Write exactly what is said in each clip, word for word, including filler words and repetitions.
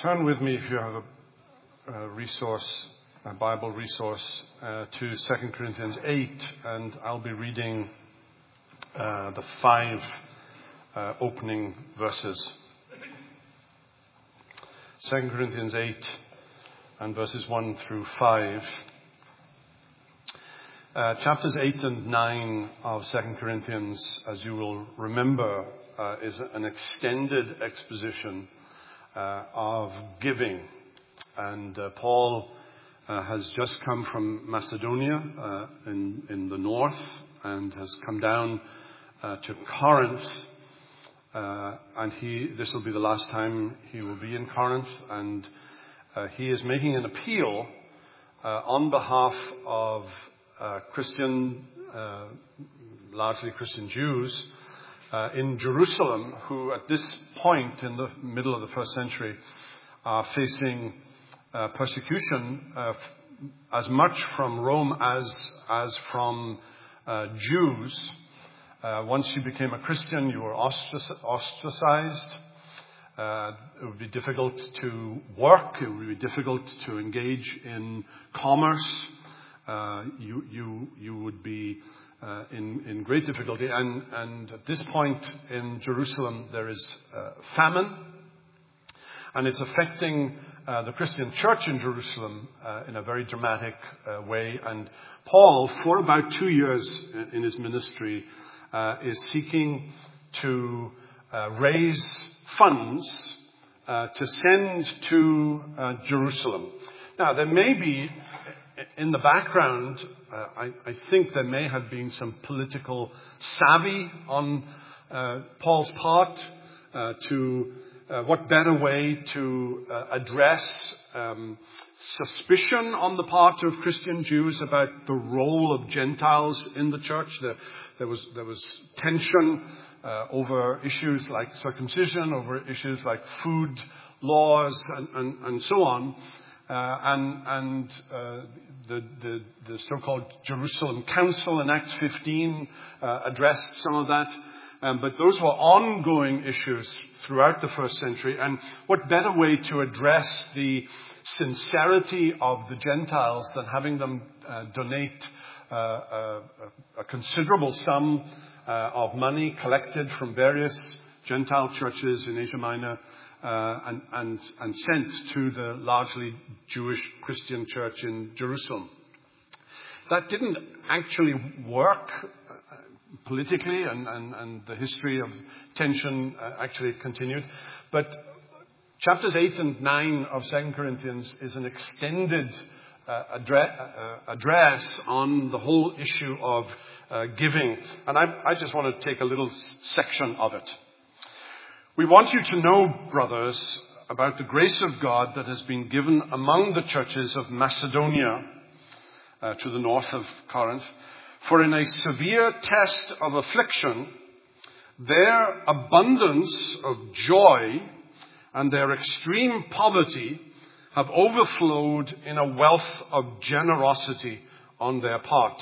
Turn with me, if you have a, a resource, a Bible resource, uh, to Second Corinthians eight, and I'll be reading uh, the five uh, opening verses. Second Corinthians eight and verses one through five. Uh, chapters eight and nine of Second Corinthians, as you will remember, uh, is an extended exposition uh, of giving. And uh, Paul uh, has just come from Macedonia uh, in, in the north and has come down uh, to Corinth. Uh, and he, this will be the last time he will be in Corinth. And uh, he is making an appeal uh, on behalf of Uh, Christian, uh, largely Christian Jews uh, in Jerusalem, who at this point in the middle of the first century are facing uh, persecution uh, f- as much from Rome as as from uh, Jews. Uh, once you became a Christian, you were ostrac- ostracized. Uh, it would be difficult to work. It would be difficult to engage in commerce. Uh, you you you would be uh, in in great difficulty, and and at this point in Jerusalem there is uh, famine, and it's affecting uh, the Christian church in Jerusalem uh, in a very dramatic uh, way. And Paul, for about two years in his ministry, uh, is seeking to uh, raise funds uh, to send to uh, Jerusalem. Now there may be, in the background, uh, I, I think there may have been some political savvy on uh, Paul's part uh, to uh, what better way to uh, address um, suspicion on the part of Christian Jews about the role of Gentiles in the church. There, there was there was tension uh, over issues like circumcision, over issues like food laws, and, and, and so on. Uh, and and uh, the, the the so-called Jerusalem Council in Acts fifteen uh, addressed some of that. Um, but those were ongoing issues throughout the first century. And what better way to address the sincerity of the Gentiles than having them uh, donate uh, a, a considerable sum uh, of money collected from various Gentile churches in Asia Minor, Uh, and, and, and sent to the largely Jewish Christian church in Jerusalem. That didn't actually work uh, politically, and, and, and the history of tension uh, actually continued. But chapters eight and nine of Second Corinthians is an extended uh, address, uh, address on the whole issue of uh, giving. And I, I just want to take a little section of it. We want you to know, brothers, about the grace of God that has been given among the churches of Macedonia uh, to the north of Corinth. For in a severe test of affliction, their abundance of joy and their extreme poverty have overflowed in a wealth of generosity on their part.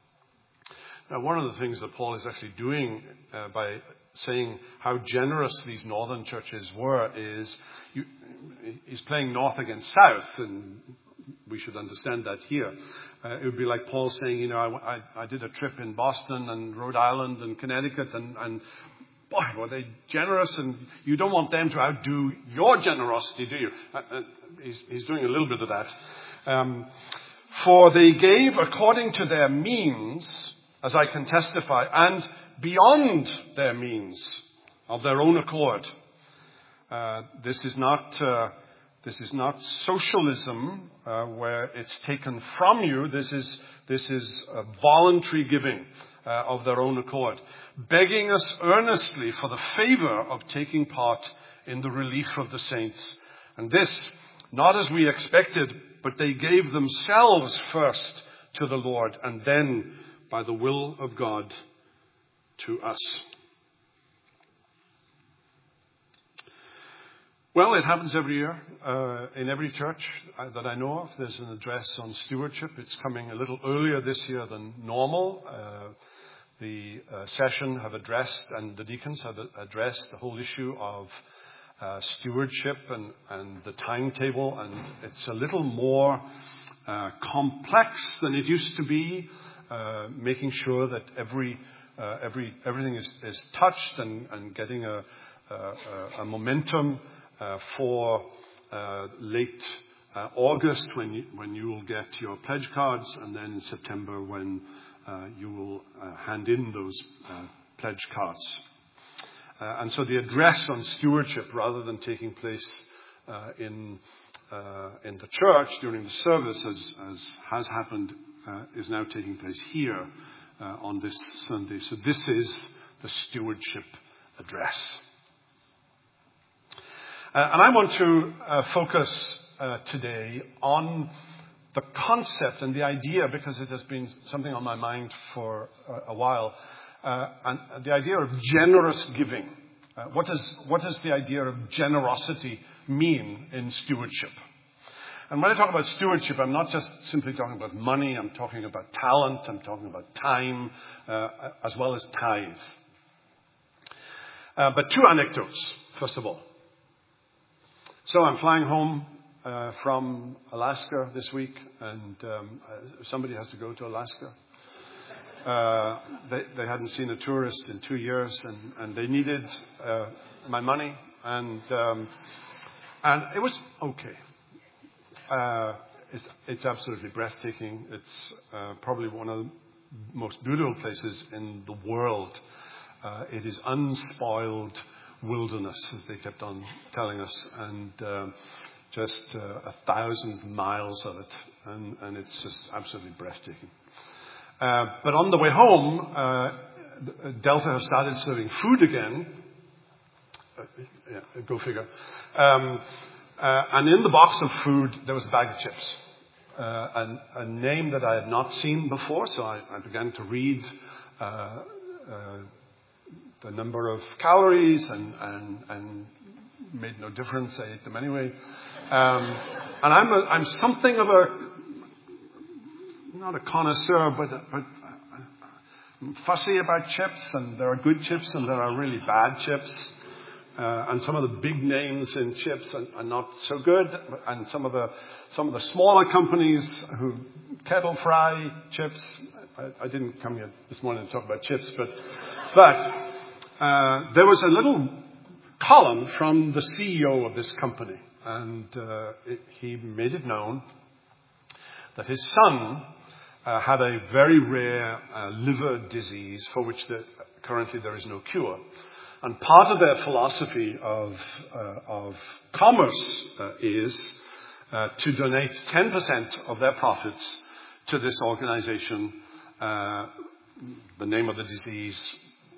Now, one of the things that Paul is actually doing uh, by saying how generous these northern churches were is you, he's playing north against south, and we should understand that here. Uh, it would be like Paul saying, you know, I, I, I did a trip in Boston and Rhode Island and Connecticut, and, and boy, were they generous, and you don't want them to outdo your generosity, do you? Uh, uh, he's, he's doing a little bit of that. Um, For they gave according to their means, as I can testify, and beyond their means, of their own accord. Uh, this is not uh, this is not socialism uh, where it's taken from you. This is this is a voluntary giving uh, of their own accord, begging us earnestly for the favor of taking part in the relief of the saints. And this, not as we expected, but they gave themselves first to the Lord, and then, by the will of God, to us. Well, it happens every year uh, in every church that I know of. There's an address on stewardship. It's coming a little earlier this year than normal. Uh, the uh, session have addressed, and the deacons have addressed the whole issue of uh, stewardship and, and the timetable, and it's a little more uh, complex than it used to be, uh, making sure that every uh, every everything is, is touched and, and getting a, a, a momentum uh, for uh, late uh, August when you, when you will get your pledge cards, and then in September when uh, you will uh, hand in those uh, pledge cards. Uh, and so the address on stewardship, rather than taking place uh, in uh, in the church during the service, as, as has happened, uh, is now taking place here uh, on this Sunday. So this is the stewardship address. Uh, and I want to uh, focus uh, today on the concept and the idea, because it has been something on my mind for uh, a while, uh, and the idea of generous giving. Uh, what does what does the idea of generosity mean in stewardship? And when I talk about stewardship, I'm not just simply talking about money. I'm talking about talent. I'm talking about time, uh, as well as tithe. Uh, but two anecdotes, first of all. So I'm flying home uh, from Alaska this week, and um, somebody has to go to Alaska. Uh, they, they hadn't seen a tourist in two years, and, and they needed uh, my money, and um, and it was okay. Uh, it's it's absolutely breathtaking. It's uh, probably one of the most beautiful places in the world. Uh, it is unspoiled wilderness, as they kept on telling us, and uh, just uh, a thousand miles of it, and, and it's just absolutely breathtaking. Uh, but on the way home, uh, Delta have started serving food again. Uh, yeah, go figure. Um, uh, and in the box of food, there was a bag of chips. Uh, and a name that I had not seen before, so I, I began to read uh, uh, the number of calories, and, and, and made no difference. I ate them anyway. Um, and I'm, a, I'm something of a, not a connoisseur, but, but I'm fussy about chips, and there are good chips and there are really bad chips. Uh, and some of the big names in chips are, are not so good, and some of the some of the smaller companies who kettle fry chips. I, I didn't come here this morning to talk about chips, but but uh, there was a little column from the C E O of this company, and uh, it, he made it known that his son uh, had a very rare uh, liver disease for which the, currently there is no cure. And part of their philosophy of, uh, of commerce uh, is uh, to donate ten percent of their profits to this organization. Uh, the name of the disease,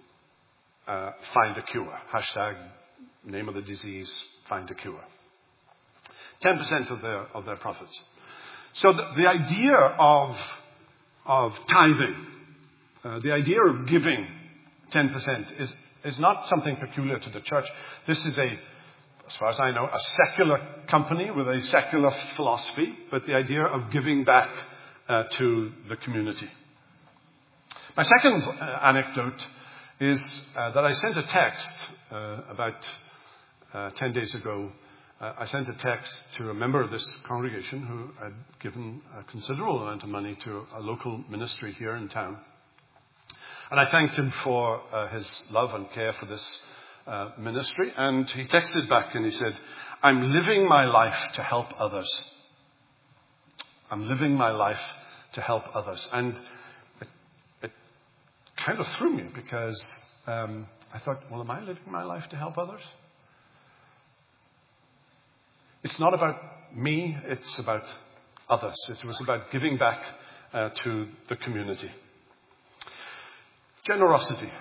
uh, find a cure. Hashtag name of the disease, find a cure. ten percent of their, of their profits. So the, the idea of, of tithing, uh, the idea of giving ten percent is is not something peculiar to the church. This is a, as far as I know, a secular company with a secular philosophy, but the idea of giving back uh, to the community. My second uh, anecdote is uh, that I sent a text uh, about uh, ten days ago. Uh, I sent a text to a member of this congregation who had given a considerable amount of money to a local ministry here in town. And I thanked him for uh, his love and care for this uh, ministry. And he texted back and he said, I'm living my life to help others. I'm living my life to help others. And it, it kind of threw me, because um, I thought, well, am I living my life to help others? It's not about me, it's about others. It was about giving back uh, to the community. Generosity.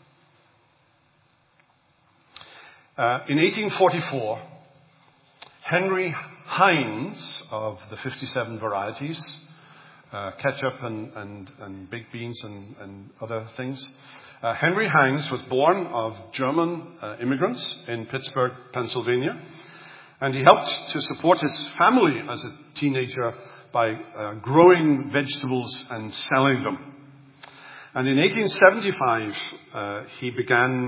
Uh, in eighteen forty-four, Henry Heinz of the fifty-seven varieties, uh, ketchup and, and, and baked beans and, and other things, uh, Henry Heinz was born of German uh, immigrants in Pittsburgh, Pennsylvania, and he helped to support his family as a teenager by uh, growing vegetables and selling them. And in eighteen seventy-five, uh, he began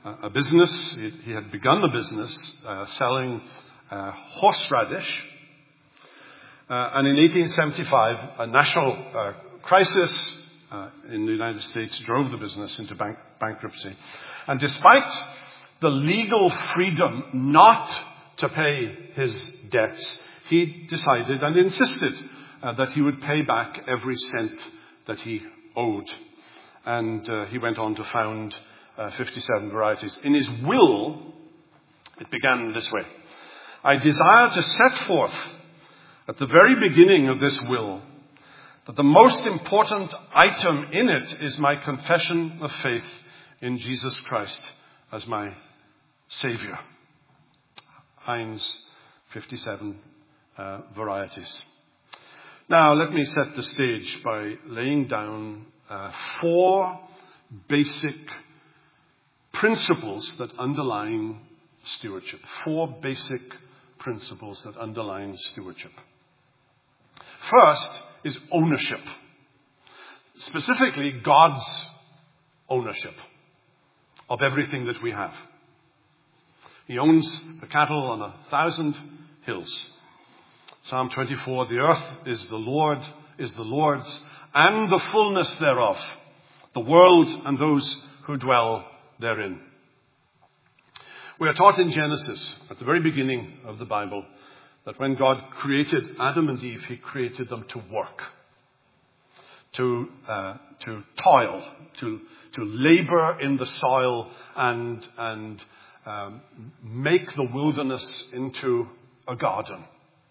a business. He, he had begun the business uh, selling uh, horseradish. Uh, and in eighteen seventy-five, a national uh, crisis uh, in the United States drove the business into bank- bankruptcy. And despite the legal freedom not to pay his debts, he decided and insisted uh, that he would pay back every cent that he owed. And uh, he went on to found uh, fifty-seven Varieties. In his will, it began this way. I desire to set forth at the very beginning of this will that the most important item in it is my confession of faith in Jesus Christ as my Savior. Heinz, fifty-seven uh, Varieties. Now, let me set the stage by laying down uh, four basic principles that underline stewardship. Four basic principles that underline stewardship. First is ownership. Specifically, God's ownership of everything that we have. He owns the cattle on a thousand hills. Psalm twenty-four, the earth is the Lord, is the Lord's, and the fullness thereof, the world and those who dwell therein. We are taught in Genesis, at the very beginning of the Bible, that when God created Adam and Eve, he created them to work, to uh, to toil, to to labor in the soil and and um, make the wilderness into a garden.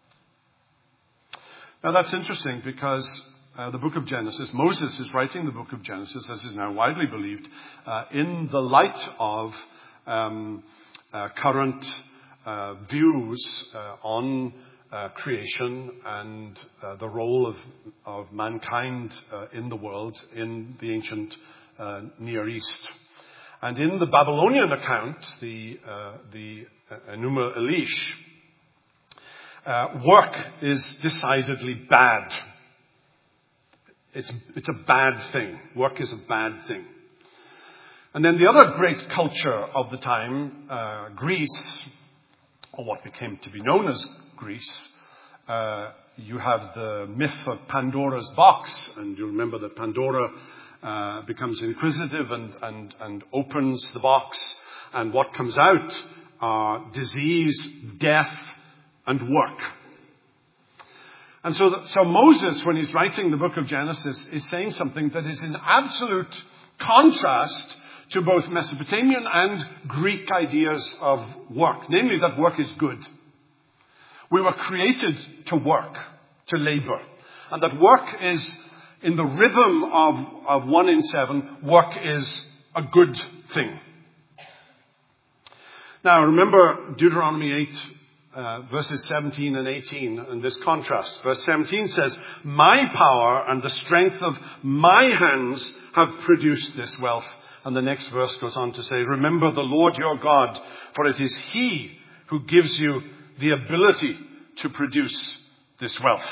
Now that's interesting because uh, the book of Genesis, Moses is writing the book of Genesis, as is now widely believed, uh, in the light of um, uh, current uh, views uh, on uh, creation and uh, the role of, of mankind uh, in the world in the ancient uh, Near East. And in the Babylonian account, the uh, the Enuma Elish, Uh, work is decidedly bad. It's, it's a bad thing. Work is a bad thing. And then the other great culture of the time, uh, Greece, or what became to be known as Greece, uh, you have the myth of Pandora's box, and you remember that Pandora uh, becomes inquisitive and, and, and opens the box, and what comes out are disease, death, and work. And so, that, so Moses, when he's writing the book of Genesis, is saying something that is in absolute contrast to both Mesopotamian and Greek ideas of work. Namely, that work is good. We were created to work, to labor. And that work is, in the rhythm of, of one in seven, work is a good thing. Now, remember Deuteronomy eight, Uh, verses seventeen and eighteen, and this contrast. Verse seventeen says, my power and the strength of my hands have produced this wealth. And the next verse goes on to say, remember the Lord your God, for it is he who gives you the ability to produce this wealth.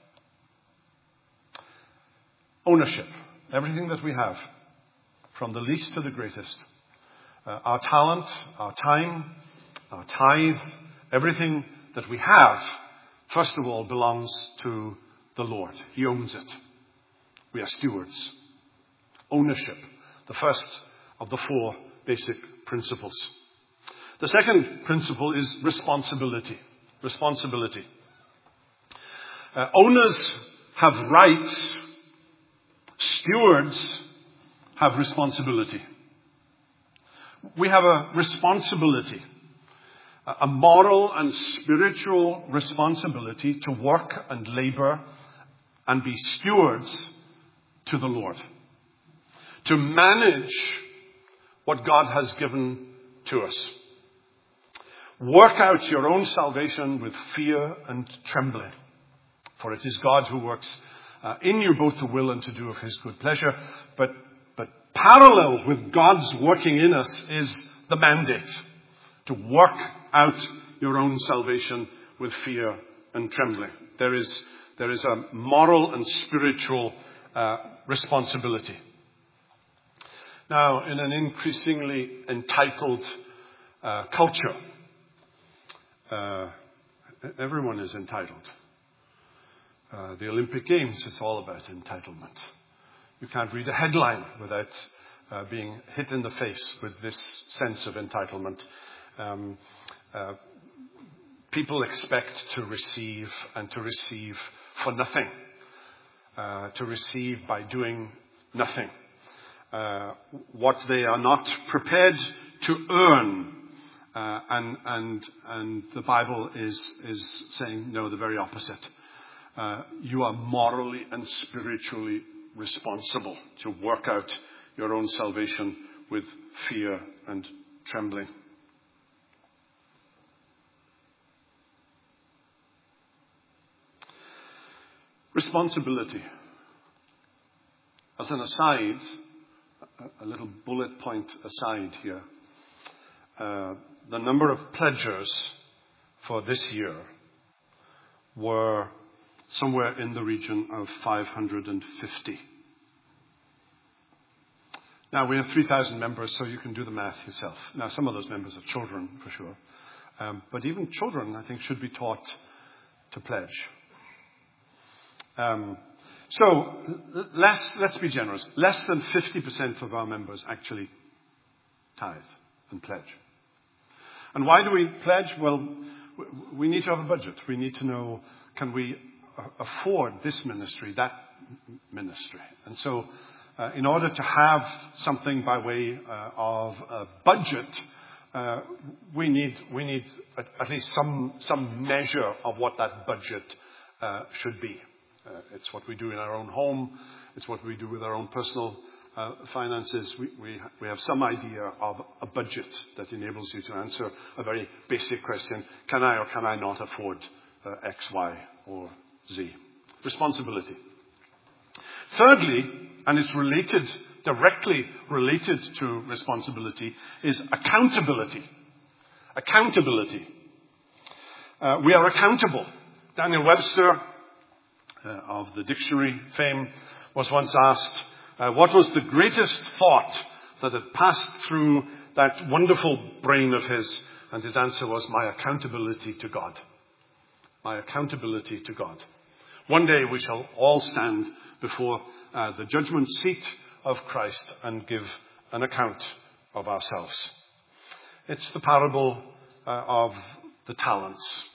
Ownership. Everything that we have, from the least to the greatest. Uh, our talent, our time, our tithe, everything that we have, first of all, belongs to the Lord. He owns it. We are stewards. Ownership, the first of the four basic principles. The second principle is responsibility. Responsibility. Uh, owners have rights. Stewards have responsibility. We have a responsibility. A moral and spiritual responsibility to work and labor and be stewards to the Lord. To manage what God has given to us. Work out your own salvation with fear and trembling. For it is God who works uh, in you both to will and to do of his good pleasure. But, but parallel with God's working in us is the mandate. To work out your own salvation with fear and trembling. There is, there is a moral and spiritual uh, responsibility. Now, in an increasingly entitled uh, culture, uh, everyone is entitled. Uh, the Olympic Games is all about entitlement. You can't read a headline without uh, being hit in the face with this sense of entitlement. Um, uh, people expect to receive and to receive for nothing, uh, to receive by doing nothing. Uh, what they are not prepared to earn, uh, and and and the Bible is is saying no, the very opposite. Uh, you are morally and spiritually responsible to work out your own salvation with fear and trembling. Responsibility. As an aside, a little bullet point aside here, uh, the number of pledgers for this year were somewhere in the region of five hundred fifty. Now, we have three thousand members, so you can do the math yourself. Now, some of those members are children, for sure. Um, but even children, I think, should be taught to pledge. Um, so, less, let's be generous. Less than fifty percent of our members actually tithe and pledge. And why do we pledge? Well, we need to have a budget. We need to know, can we afford this ministry, that ministry? And so, uh, in order to have something by way uh, of a budget, uh, we need we need at, at least some some measure of what that budget uh, should be. Uh, it's what we do in our own home. It's what we do with our own personal uh, finances. We, we we have some idea of a budget that enables you to answer a very basic question: can I or can I not afford uh, X, Y, or Z? Responsibility. Thirdly, and it's related, directly related to responsibility, is accountability. Accountability. Uh, we are accountable. Daniel Webster, uh, of the dictionary fame, was once asked, uh, what was the greatest thought that had passed through that wonderful brain of his? And his answer was, my accountability to God. My accountability to God. One day we shall all stand before uh, the judgment seat of Christ and give an account of ourselves. It's the parable uh, of the talents.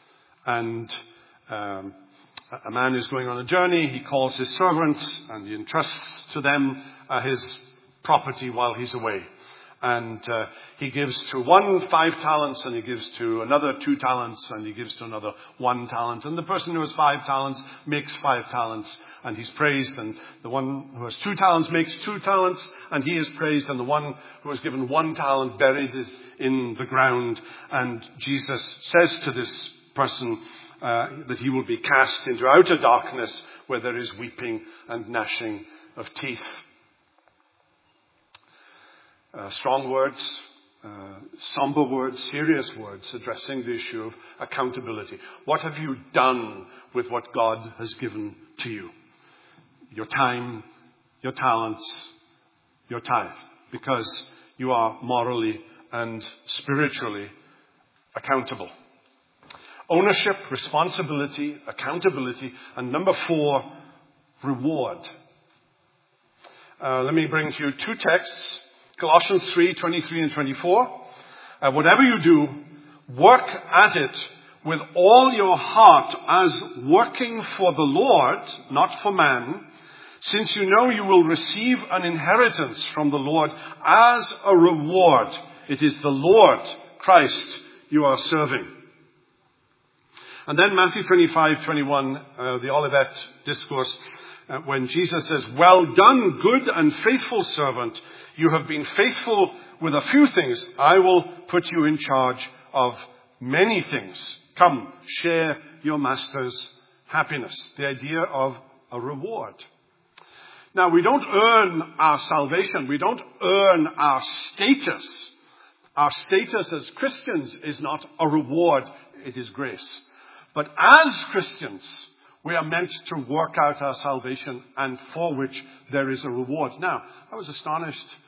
And um, a man is going on a journey. He calls his servants and he entrusts to them uh, his property while he's away. And uh, he gives to one five talents, and he gives to another two talents, and he gives to another one talent. And the person who has five talents makes five talents, and he's praised. And the one who has two talents makes two talents, and he is praised. And the one who has given one talent buried is in the ground. And Jesus says to this person uh, that he will be cast into outer darkness, where there is weeping and gnashing of teeth. Uh, strong words, uh, somber words, serious words addressing the issue of accountability. What have you done with what God has given to you? Your time, your talents, your tithe. Because you are morally and spiritually accountable. Ownership, responsibility, accountability, and number four, reward. Uh, let me bring to you two texts. Colossians three, twenty-three and twenty-four. Uh, whatever you do, work at it with all your heart as working for the Lord, not for man, since you know you will receive an inheritance from the Lord as a reward. It is the Lord, Christ, you are serving. And then Matthew twenty-five, twenty-one, uh, the Olivet Discourse, uh, when Jesus says, well done, good and faithful servant. You have been faithful with a few things. I will put you in charge of many things. Come, share your master's happiness. The idea of a reward. Now, we don't earn our salvation. We don't earn our status. Our status as Christians is not a reward. It is grace. But as Christians, we are meant to work out our salvation, and for which there is a reward. Now, I was astonished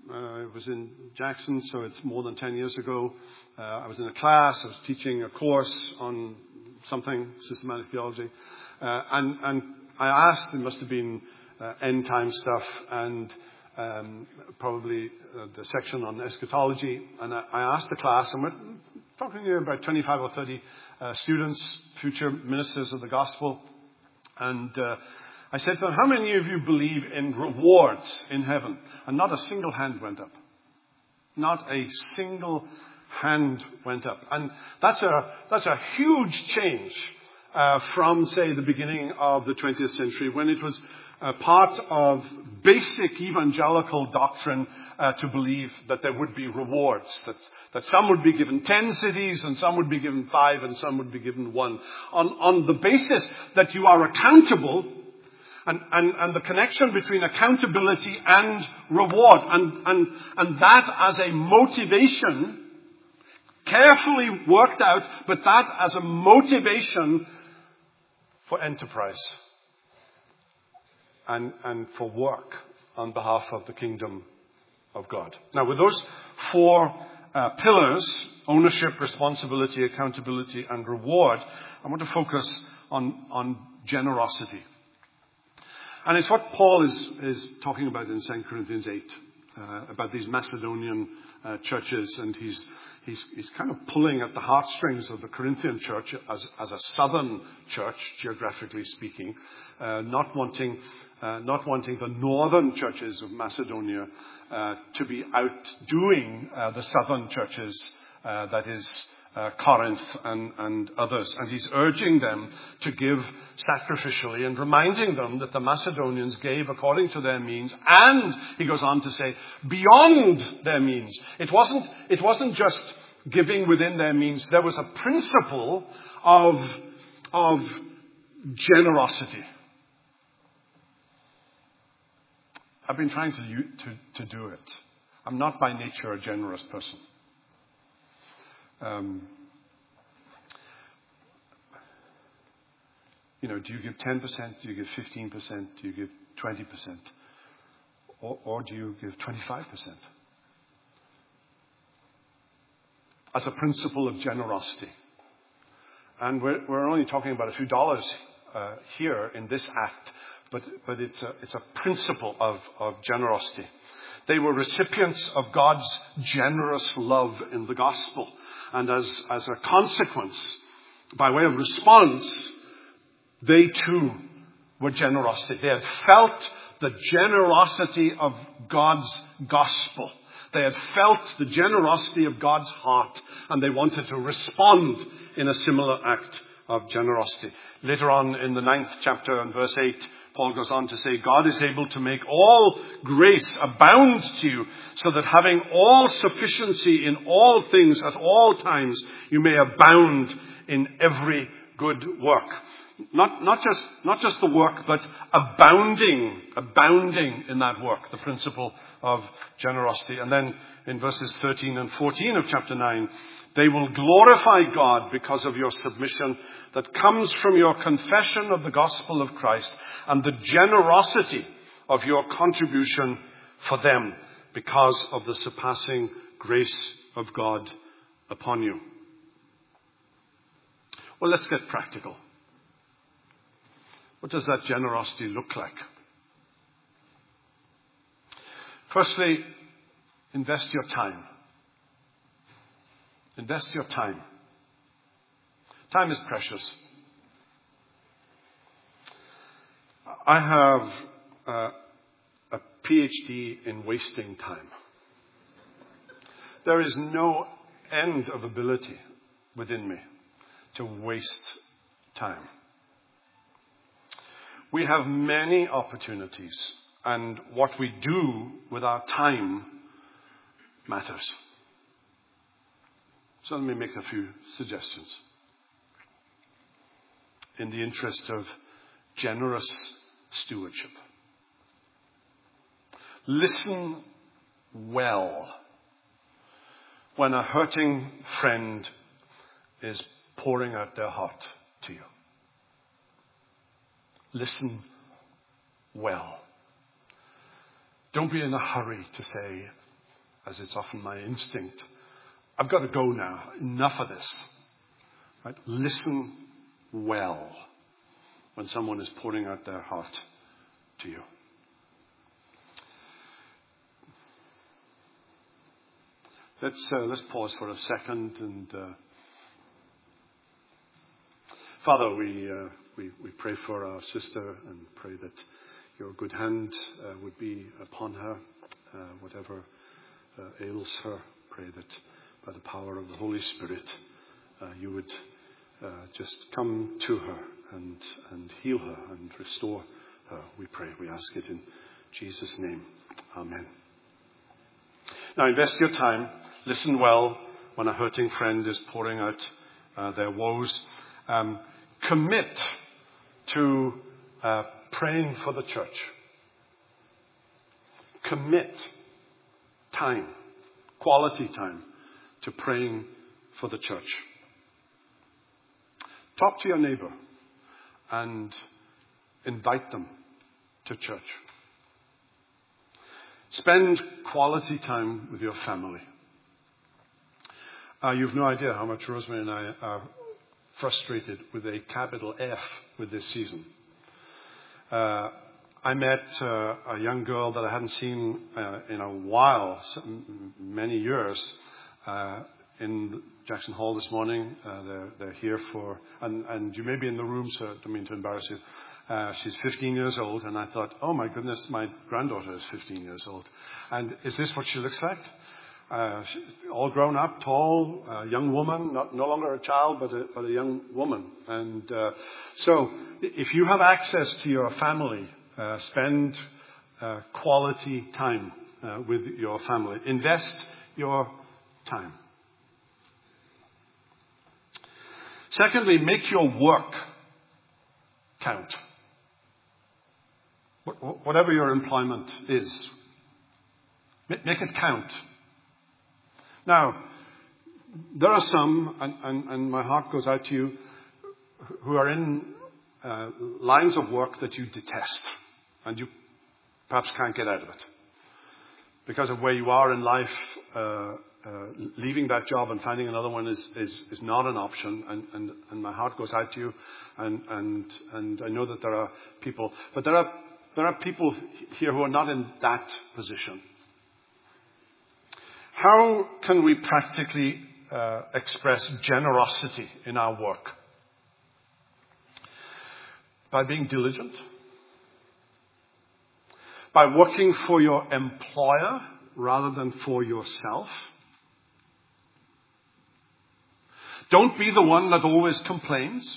Uh, I was in Jackson, so it's more than ten years ago. Uh, I was in a class. I was teaching a course on something, systematic theology. Uh, and, and I asked, it must have been uh, end time stuff and um, probably uh, the section on eschatology. And I, I asked the class, and we're talking here about twenty-five or thirty uh, students, future ministers of the gospel. And uh, I said to them, how many of you believe in rewards in heaven? And not a single hand went up. Not a single hand went up. And that's a, that's a huge change uh, from, say, the beginning of the twentieth century, when it was uh, part of basic evangelical doctrine uh, to believe that there would be rewards, that that some would be given ten cities and some would be given five and some would be given one. On, on the basis that you are accountable, and, and, and the connection between accountability and reward, and, and, and that as a motivation, carefully worked out, but that as a motivation for enterprise and, and for work on behalf of the kingdom of God. Now, with those four Uh, pillars, ownership, responsibility, accountability, and reward, I want to focus on, on generosity. And it's what Paul is, is talking about in Second Corinthians eight, uh, about these Macedonian uh, churches, and he's, he's, he's kind of pulling at the heartstrings of the Corinthian church as, as a southern church, geographically speaking, uh, not wanting Uh, not wanting the northern churches of Macedonia uh, to be outdoing uh, the southern churches, uh, that is uh, Corinth and, and others. And he's urging them to give sacrificially and reminding them that the Macedonians gave according to their means, and he goes on to say, beyond their means. It wasn't, it wasn't just giving within their means. There was a principle of, of generosity. I've been trying to, to, to do it. I'm not by nature a generous person. Um, you know, do you give ten percent? Do you give fifteen percent? Do you give twenty percent? Or, or do you give twenty-five percent? As a principle of generosity. And we're, we're only talking about a few dollars uh, here in this act. But, but it's a, it's a principle of, of generosity. They were recipients of God's generous love in the gospel. And as, as a consequence, by way of response, they too were generosity. They had felt the generosity of God's gospel. They had felt the generosity of God's heart, and they wanted to respond in a similar act of generosity. Later on in the ninth chapter and verse eight, Paul goes on to say, God is able to make all grace abound to you, so that having all sufficiency in all things at all times, you may abound in every good work. Not, not just, not just the work, but abounding, abounding in that work, the principle of generosity. And then in verses thirteen and fourteen of chapter nine, they will glorify God because of your submission that comes from your confession of the gospel of Christ and the generosity of your contribution for them because of the surpassing grace of God upon you. Well, let's get practical. What does that generosity look like? Firstly, invest your time. Invest your time. Time is precious. I have uh, a PhD in wasting time. There is no end of ability within me to waste time. We have many opportunities, and what we do with our time matters. So let me make a few suggestions. In the interest of generous stewardship. Listen well when a hurting friend is pouring out their heart to you. Listen well. Don't be in a hurry to say, as it's often my instinct, I've got to go now. Enough of this. Right? Listen well when someone is pouring out their heart to you. Let's uh, let's pause for a second and uh, Father, we, uh, we we pray for our sister and pray that your good hand uh, would be upon her, uh, whatever uh, ails her. Pray that by the power of the Holy Spirit, uh, you would uh, just come to her and and heal her and restore her. We pray, we ask it in Jesus' name. Amen. Now invest your time. Listen well when a hurting friend is pouring out uh, their woes. Um, commit to uh, praying for the church. Commit time, quality time, to praying for the church. Talk to your neighbor and invite them to church. Spend quality time with your family. Uh, you've no idea how much Rosemary and I are frustrated with a capital F with this season. Uh, I met uh, a young girl that I hadn't seen uh, in a while, some, many years, uh, in Jackson Hall this morning. Uh, they're, they're here for, and, and you may be in the room, so I don't mean to embarrass you. Uh, she's fifteen years old, and I thought, oh my goodness, my granddaughter is fifteen years old. And is this what she looks like? Uh, she, all grown up, tall, uh, young woman, not, no longer a child, but a, but a young woman. And uh, so if you have access to your family, uh, spend uh, quality time uh, with your family. Invest your time. Secondly, make your work count. Whatever your employment is, make it count. Now, there are some, and, and, and my heart goes out to you, who are in uh, lines of work that you detest, and you perhaps can't get out of it. Because of where you are in life, uh, uh, leaving that job and finding another one is, is, is not an option, and, and, and my heart goes out to you, and, and, and I know that there are people, but there are, there are people here who are not in that position. How can we practically uh, express generosity in our work? By being diligent. By working for your employer rather than for yourself. Don't be the one that always complains.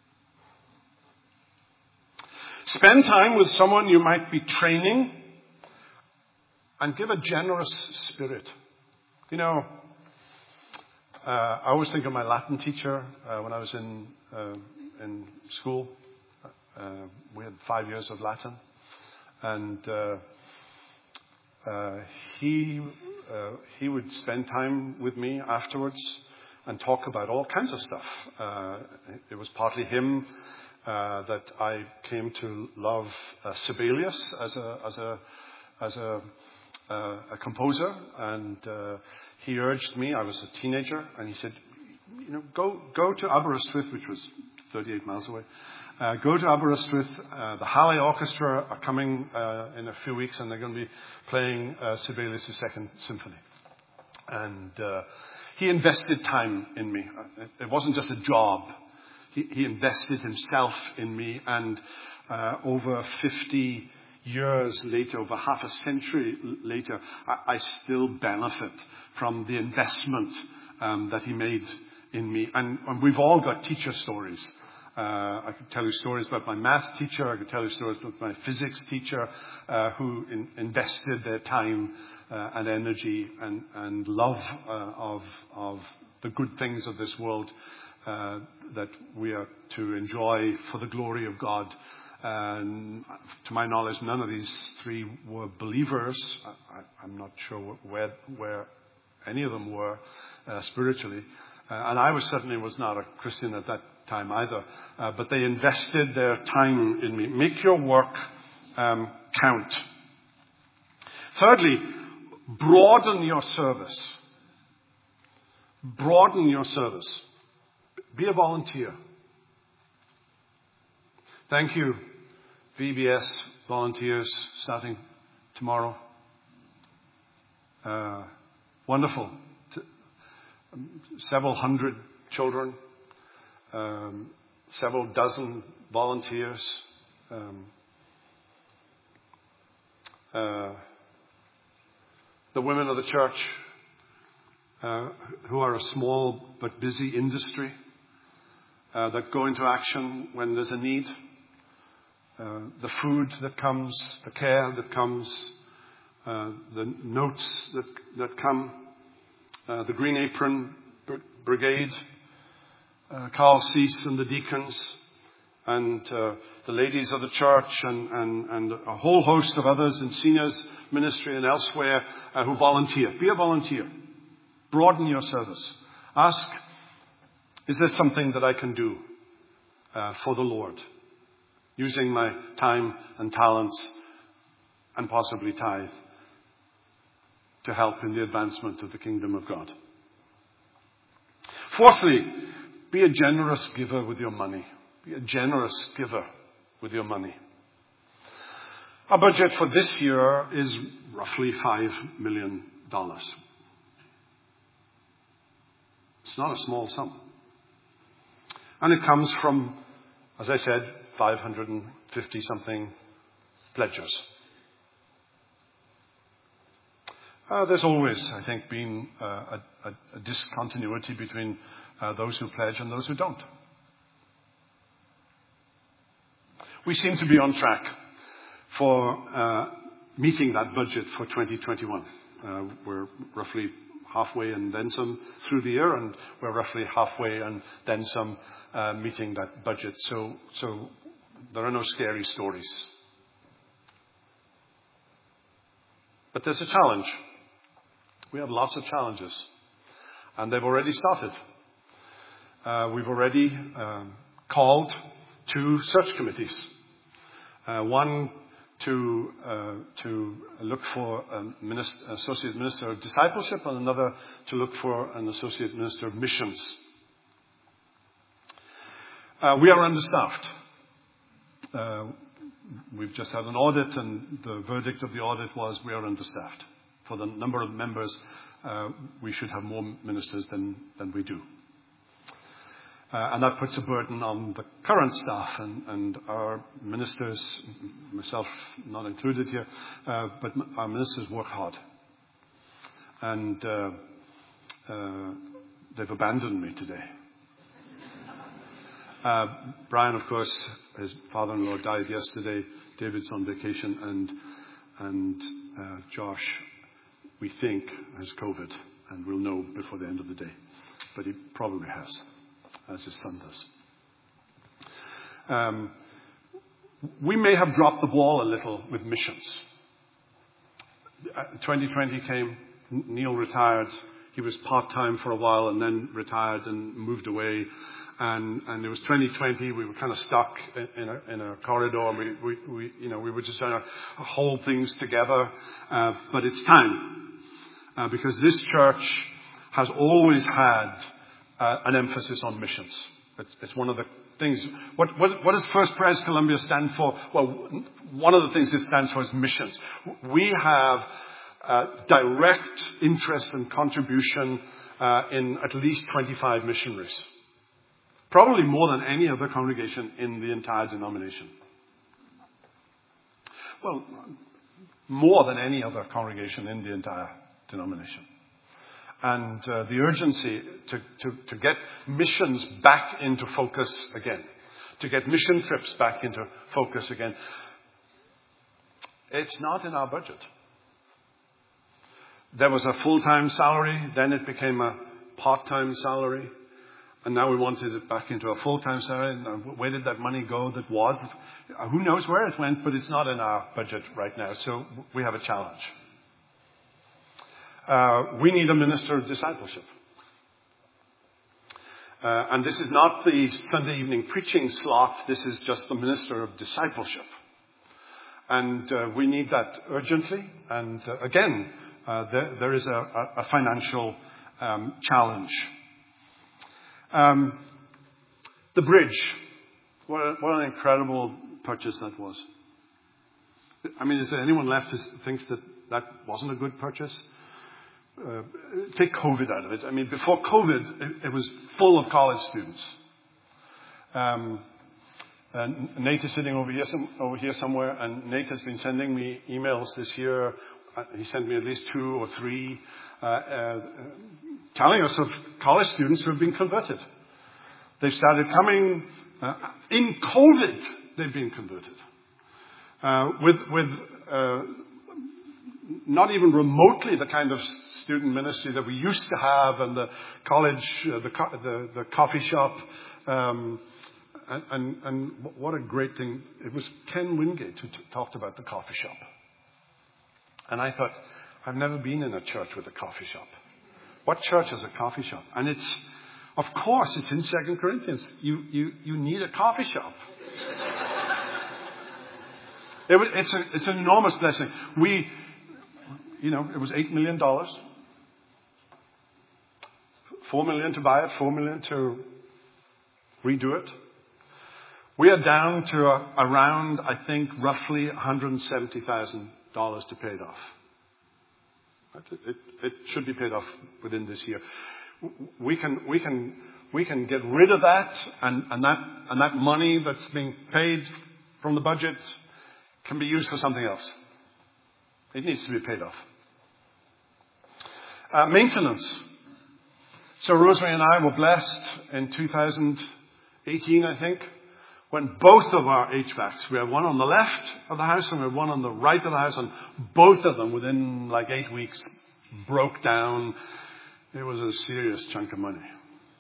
Spend time with someone you might be training and give a generous spirit. You know, uh, I always think of my Latin teacher uh, when I was in uh, in school. Uh, we had five years of Latin, and uh, uh, he uh, he would spend time with me afterwards and talk about all kinds of stuff. Uh, it was partly him uh, that I came to love uh, Sibelius as a as a as a Uh, a composer, and uh, he urged me. I was a teenager, and he said, "You know, go go to Aberystwyth, which was thirty-eight miles away. Uh, go to Aberystwyth. Uh, the Halle Orchestra are coming uh, in a few weeks, and they're going to be playing uh, Sibelius' Second Symphony." And uh, he invested time in me. It wasn't just a job. He, he invested himself in me, and uh, over fifty years later, over half a century later, I, I still benefit from the investment um, that he made in me. And, and we've all got teacher stories. Uh, I could tell you stories about my math teacher. I could tell you stories about my physics teacher uh, who in, invested their time uh, and energy and, and love uh, of, of the good things of this world uh, that we are to enjoy for the glory of God. And to my knowledge, none of these three were believers. I, I'm not sure where where any of them were uh, spiritually. Uh, and I was certainly was not a Christian at that time either. Uh, but they invested their time in me. Make your work um, count. Thirdly, Broaden your service. Broaden your service. Be a volunteer. Thank you, V B S volunteers, starting tomorrow. Uh, wonderful. T- several hundred children, um, several dozen volunteers. Um, uh, the women of the church, uh, who are a small but busy industry, uh, that go into action when there's a need. Uh, the food that comes, the care that comes, uh, the notes that, that come, uh, the Green Apron Br- Brigade, uh, Carl Cease and the deacons, and uh, the ladies of the church, and, and, and a whole host of others in seniors ministry and elsewhere uh, who volunteer. Be a volunteer. Broaden your service. Ask, is there something that I can do uh, for the Lord? Using my time and talents and possibly tithe to help in the advancement of the kingdom of God. Fourthly, be a generous giver with your money. Be a generous giver with your money. Our budget for this year is roughly five million dollars. It's not a small sum. And it comes from, as I said, five hundred fifty something pledgers. Uh, there's always, I think, been uh, a, a, a discontinuity between uh, those who pledge and those who don't. We seem to be on track for uh, meeting that budget for twenty twenty-one. Uh, we're roughly halfway and then some through the year, and we're roughly halfway and then some uh, meeting that budget. So, so there are no scary stories. But there's a challenge. We have lots of challenges, and they've already started. Uh, we've already um, called two search committees. Uh, one to uh, to look for an minister, associate minister of discipleship, and another to look for an associate minister of missions. Uh, we are understaffed. Uh, we've just had an audit, and the verdict of the audit was we are understaffed. For the number of members, uh, we should have more ministers than, than we do. Uh, and that puts a burden on the current staff and, and our ministers, myself not included here, uh, but our ministers work hard. And uh, uh, they've abandoned me today. Uh, Brian, of course, his father-in-law died yesterday. David's on vacation, and and uh, Josh, we think, has COVID, and we'll know before the end of the day. But he probably has, as his son does. Um, we may have dropped the ball a little with missions. Uh, twenty twenty came, Neil retired. He was part-time for a while and then retired and moved away. And, and it was twenty twenty. We were kind of stuck in, in, a, in a corridor. And we, we, we, you know, we were just trying to hold things together. Uh, but it's time, uh, because this church has always had uh, an emphasis on missions. It's, it's one of the things. What, what, what does First Pres Columbia stand for? Well, one of the things it stands for is missions. We have uh, direct interest and contribution uh, in at least twenty-five missionaries. Probably more than any other congregation in the entire denomination. Well, more than any other congregation in the entire denomination. And uh, the urgency to, to, to get missions back into focus again, to get mission trips back into focus again, it's not in our budget. There was a full-time salary, then it became a part-time salary. And now we wanted it back into a full-time salary. Where did that money go that was? Who knows where it went, but it's not in our budget right now. So we have a challenge. Uh, we need a minister of discipleship. Uh, and this is not the Sunday evening preaching slot. This is just the minister of discipleship. And uh, we need that urgently. And uh, again, uh, there, there is a, a, a financial um, challenge. Um, the bridge. What, a, what an incredible purchase that was. I mean, is there anyone left who thinks that that wasn't a good purchase? Uh, take COVID out of it. I mean, before COVID, it, it was full of college students. Um, and Nate is sitting over here, some, over here somewhere, and Nate has been sending me emails this year. Uh, he sent me at least two or three, uh, uh, telling us of college students who have been converted. They've started coming uh, in COVID. They've been converted uh, with with. Uh, Not even remotely the kind of student ministry that we used to have, and the college, uh, the, co- the the coffee shop, um, and, and and what a great thing! It was Ken Wingate who t- talked about the coffee shop, and I thought, I've never been in a church with a coffee shop. What church has a coffee shop? And it's, of course, it's in Second Corinthians. You you you need a coffee shop. it was, it's a, it's an enormous blessing. We. You know, it was eight million dollars. Four million to buy it, four million to redo it. We are down to a, around, I think, roughly one hundred seventy thousand dollars to pay it off. It, it, it should be paid off within this year. We can, we can, we can get rid of that, and, and that, and that money that's being paid from the budget can be used for something else. It needs to be paid off. Uh, maintenance. So Rosemary and I were blessed in two thousand eighteen, I think, when both of our H V A Cs, we had one on the left of the house and we had one on the right of the house, and both of them within like eight weeks broke down. It was a serious chunk of money.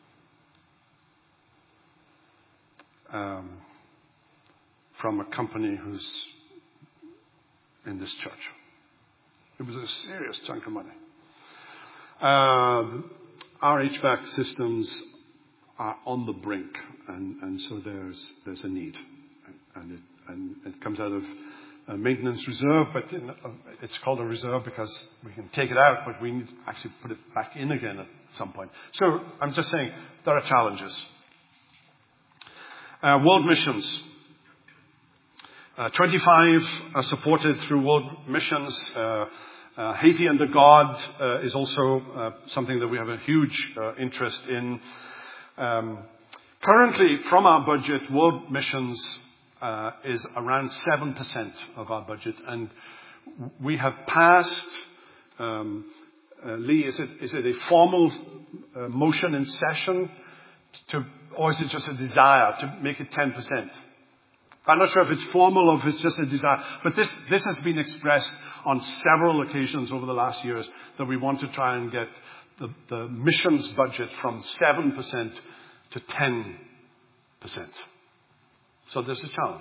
Um, from a company who's in this church. It was a serious chunk of money. Uh, our H V A C systems are on the brink, and, and so there's there's a need, and it and it comes out of a maintenance reserve, but in, uh, it's called a reserve because we can take it out, but we need to actually put it back in again at some point. So I'm just saying there are challenges. Uh, world missions. Uh, twenty-five are supported through world missions. Uh, uh, Haiti under God uh, is also uh, something that we have a huge uh, interest in. Um, currently, from our budget, world missions uh, is around seven percent of our budget, and we have passed. Um, uh, Lee, is it is it a formal uh, motion in session, to, or is it just a desire to make it ten percent? I'm not sure if it's formal or if it's just a desire, but this, this has been expressed on several occasions over the last years that we want to try and get the, the missions budget from seven percent to ten percent. So there's a challenge.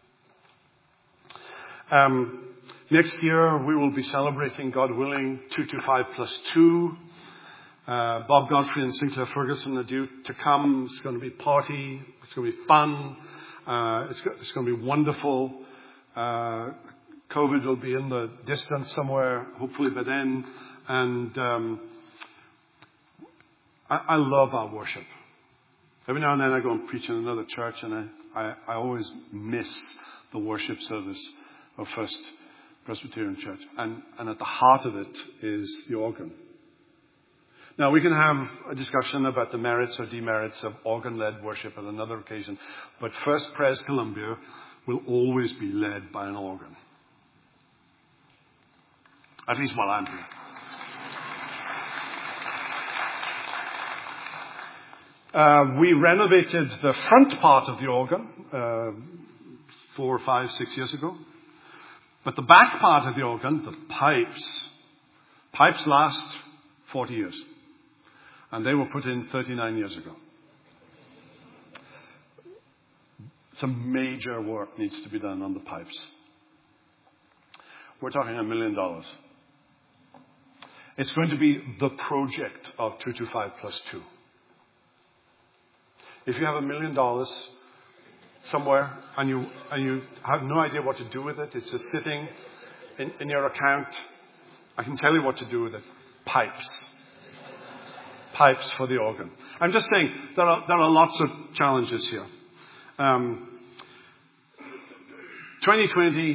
Um, next year we will be celebrating, God willing, two two five plus two. Uh, Bob Godfrey and Sinclair Ferguson are due to come. It's going to be a party. It's going to be fun. Uh, it's, it's going to be wonderful. Uh, COVID will be in the distance somewhere, hopefully by then. And um, I, I love our worship. Every now and then I go and preach in another church, and I, I, I always miss the worship service of First Presbyterian Church. And, and at the heart of it is the organ. Now, we can have a discussion about the merits or demerits of organ-led worship at another occasion, but First Pres Columbia will always be led by an organ. At least while I'm here. Uh, we renovated the front part of the organ uh, four, five, six years ago. But the back part of the organ, the pipes, pipes last forty years. And they were put in thirty-nine years ago. Some major work needs to be done on the pipes. We're talking a million dollars. It's going to be the project of two two five plus two. If you have a million dollars somewhere and you and you have no idea what to do with it, it's just sitting in, in your account, I can tell you what to do with it. Pipes. Pipes for the organ. I'm just saying, there are, there are lots of challenges here. Um, twenty twenty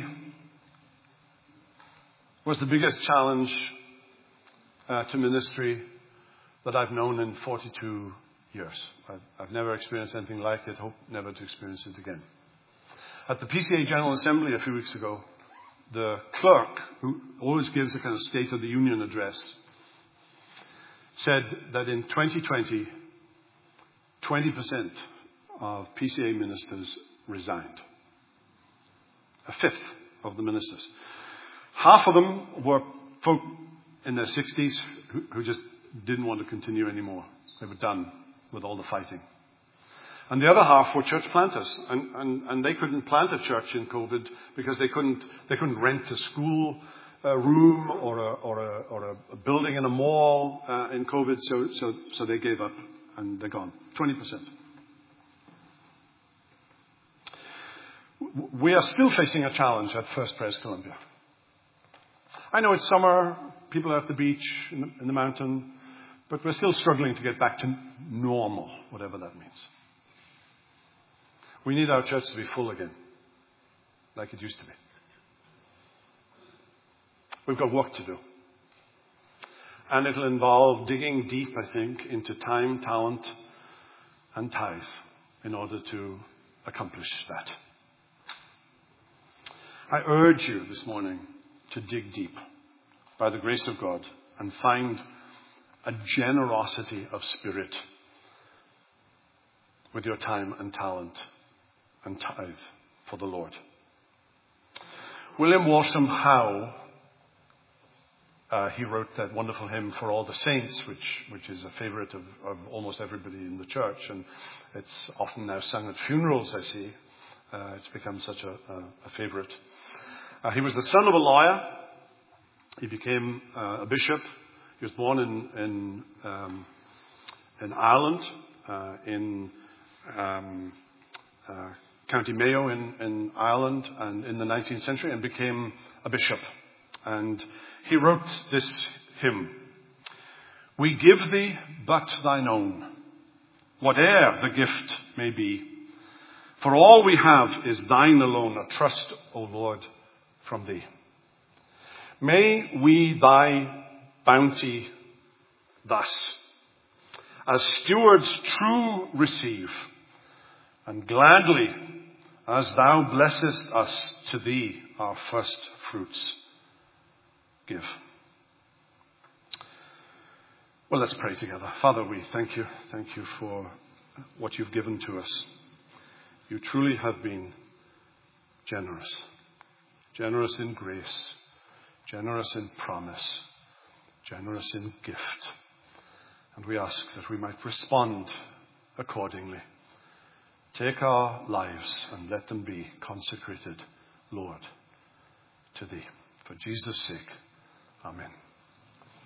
was the biggest challenge uh, to ministry that I've known in forty-two years. I've, I've never experienced anything like it, hope never to experience it again. At the P C A General Assembly a few weeks ago, the clerk, who always gives a kind of State of the Union address, said that in twenty twenty, twenty percent of P C A ministers resigned. A fifth of the ministers. Half of them were folk in their sixties who, who just didn't want to continue anymore. They were done with all the fighting. And the other half were church planters, and, and, and they couldn't plant a church in COVID because they couldn't they couldn't rent a school uh, room or a or a or a building in a mall uh, in COVID. So so so they gave up and they're gone. Twenty percent. We are still facing a challenge at First Pres Columbia. I know it's summer, people are at the beach, in the, in the mountain, but we're still struggling to get back to normal, whatever that means. We need our church to be full again, like it used to be. We've got work to do. And it'll involve digging deep, I think, into time, talent, and tithe in order to accomplish that. I urge you this morning to dig deep by the grace of God and find a generosity of spirit with your time and talent and tithe for the Lord. William Walsham Howe, uh, he wrote that wonderful hymn, For All the Saints, which, which is a favorite of, of almost everybody in the church, and it's often now sung at funerals, I see. Uh, it's become such a, a, a favorite. Uh, he was the son of a lawyer. He became uh, a bishop. He was born in in, um, in Ireland, uh, in um, uh, County Mayo in, in Ireland, and in the nineteenth century, and became a bishop. And he wrote this hymn: We give thee but thine own, whate'er the gift may be. For all we have is thine alone, a trust, O Lord, from thee. May we thy bounty thus, as stewards true, receive, and gladly, as thou blessest us, to thee our first fruits give. Well, let's pray together. Father, we thank you. Thank you for what you've given to us. You truly have been generous. Generous in grace, generous in promise, generous in gift. And we ask that we might respond accordingly. Take our lives and let them be consecrated, Lord, to thee. For Jesus' sake, amen.